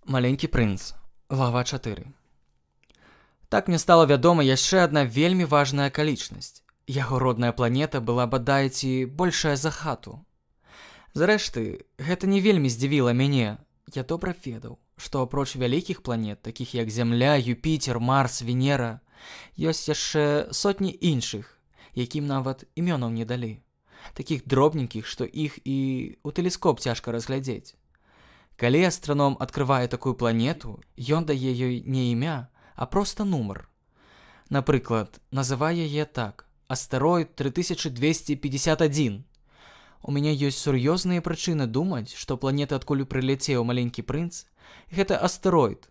Маленькі прынц. Глава 4. Так мне стала вядома яшчэ адна вельмі важная акалічнасць. Яго родная планета была бадай ці большая за хату. Зрэшты, гэта не вельмі здзівіла мяне. Я добра ведаў, што апроч вялікіх планет, такіх як Зямля, Юпітер, Марс, Венера, ёсць яшчэ сотні іншых, якім нават імёнаў не далі. Такіх дробненькіх, што іх і ў тэлескоп цяжка разглядзець. Калі астраном адкрывае такую планету, ён дае ёй не імя, а проста нумар. Напрыклад, называе яе так: астэроід 3251. У мяне ёсць сур'ёзныя прычыны думаць, што планета, адкуль прыляцеў маленькі прынц, гэта астэроід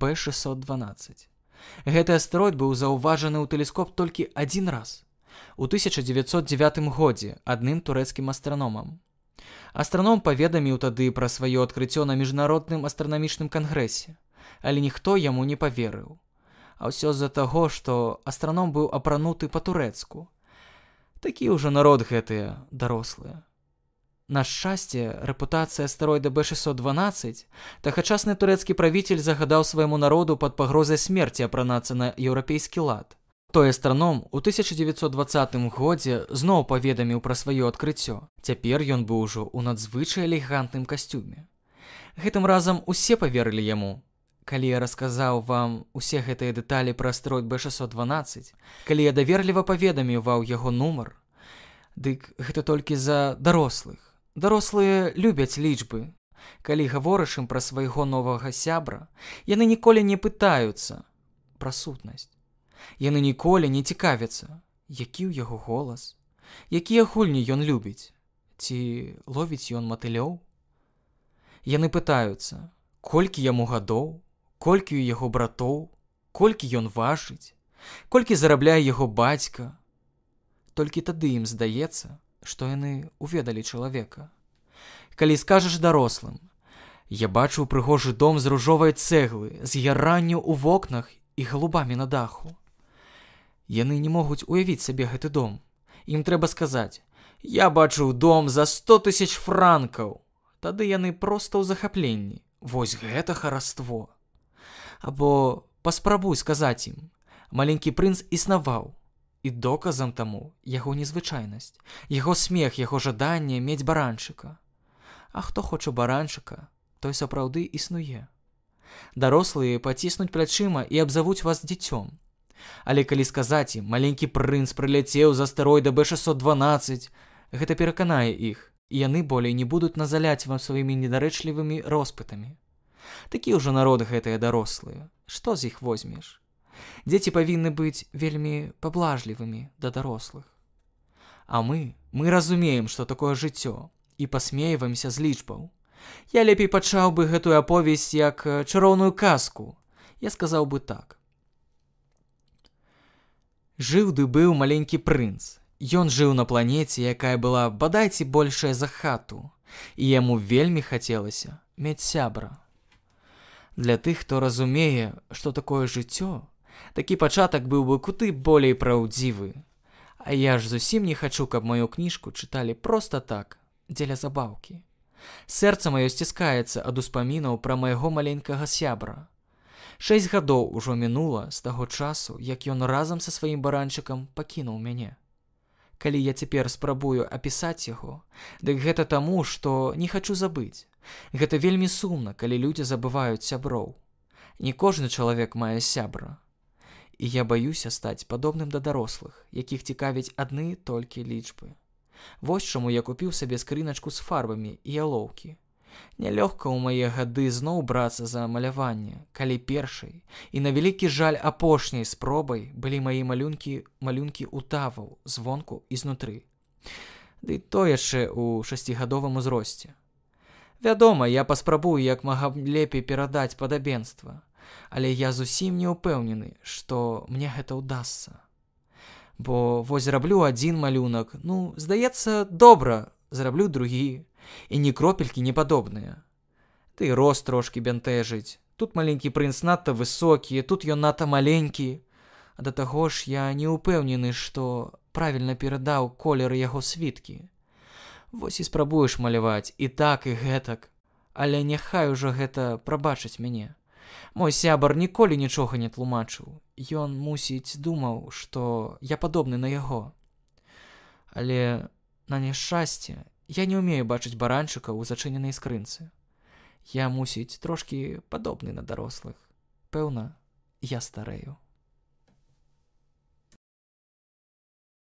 B612. Гэты астэроід быў заўважаны ў тэлескоп толькі адзін раз, у 1909 годзе адным турэцкім астраномам. Астраном паведаміў тады пра сваё адкрыццё на міжнародным астранамічным кангрэсе, але ніхто яму не паверыў. А ўсё з-за таго, што астраном быў апрануты па-турэцку. Такі ўжо народ гэтыя дарослыя. На шчасце, рэпутацыя астэроіда B612, тагачасны турэцкі правіцель загадаў свайму народу пад пагрозай смерці апранацца на еўрапейскі лад. Той астраном у 1920 годзе зноў паведаміў пра сваё адкрыццё. Цяпер ён быў ужо ў надзвычай элегантным касцюме. Гэтым разам усе паверылі яму. Калі я расказаў вам усе гэтыя дэталі пра астэроід B612, калі я даверліва паведаміў вам яго нумар, дык гэта толькі за дарослых. Дарослыя любяць лічбы. Калі гаворыш ім пра свайго новага сябра, яны ніколі не пытаюцца пра сутнасць. Яны ніколі не цікавяцца, які ў яго голас, якія гульні ён любіць, ці ловіць ён матылёў. Яны пытаюцца, колькі яму гадоў, колькі ў яго братоў, колькі ён важыць, колькі зарабляе яго бацька. Толькі тады ім здаецца, што яны уведалі чалавека. Калі скажаш дарослым: я бачыў прыгожы дом з ружовай цэглы, з яранню ў вокнах і галубамі на даху. Яны не могуць уявіць сабе гэты дом. Ім трэба сказаць: я бачыў дом за 100 000 франкаў. Тады яны проста ў захапленні. Вось гэта хараство. Або паспрабуй сказаць ім: маленькі прынц існаваў. І доказам таму яго незвычайнасць, яго смех, яго жаданне мець баранчыка. А хто хоча баранчыка, той сапраўды існуе. Дарослыя паціснуць плячыма і абзавуць вас дзіцём. Але калі сказаць ім: маленькі прынц прыляцеў з астэроіда B612, гэта пераканае іх, і яны болей не будуць назаляць вам сваімі недарэчлівымі роспытамі. Такі ўжо народ гэтыя дарослыя. Што з іх возьмеш? Дзеці павінны быць вельмі паблажлівымі да дарослых. А мы разумеем, што такое жыццё, і пасмейваемся з лічбаў. Я лепей пачаў бы гэтую аповесць як чароўную казку. Я сказаў бы так. Жыў ды быў маленькі прынц. Ён жыў на планеце, якая была бадай ці большая за хату, і яму вельмі хацелася мець сябра. Для тых, хто разумее, што такое жыццё, такі пачатак быў бы куды болей праўдзівы. А я ж зусім не хачу, каб маю кніжку чыталі проста так, дзеля забаўкі. Сэрца маё сціскаецца ад успамінаў пра майго маленькага сябра. 6 гадоў ужо мінула з таго часу, як ён разам са сваім баранчыкам пакінуў мяне. Калі я цяпер спрабую апісаць яго, дык гэта таму, што не хачу забыць. Гэта вельмі сумна, калі людзі забываюць сяброў. Не кожны чалавек мае сябра. І я баюся стаць падобным да дарослых, якіх цікавяць адны толькі лічбы. Вось чаму я купіў сабе скрыначку з фарбамі і алоўкі. Нялёгка ў мае гады зноў брацца за маляванне, калі першай і на вялікі жаль апошняй спробай былі мае малюнкі утаваў звонку і знутры. Ды то яшчэ ў 6гадовым узросце. Вядома, я паспрабую як мага лепей перадаць падабенства, але я зусім не ўпэўнены, што мне гэта ўдасца. Бо вось зраблю адзін малюнак, здаецца, добра, зраблю другі, і ні кропелькі не падобныя. Ты рост трошкі бянтэжыць. Тут маленькі прынц надта высокі, тут ён надта маленькі. А да таго ж я не ўпэўнены, што правільна перадаў колеры яго світкі. Вось і спрабуеш маляваць і так, і гэтак. але няхай ужо гэта прабачыць мяне. Мой сябар ніколі нічога не тлумачыў. Ён, мусіць, думаў, што я падобны на яго. Але, на няшчасце, я не ўмею бачыць баранчыка ў зачыненай скрынцы. Я, мусіць, трошкі падобны на дарослых. Пэўна, я старею.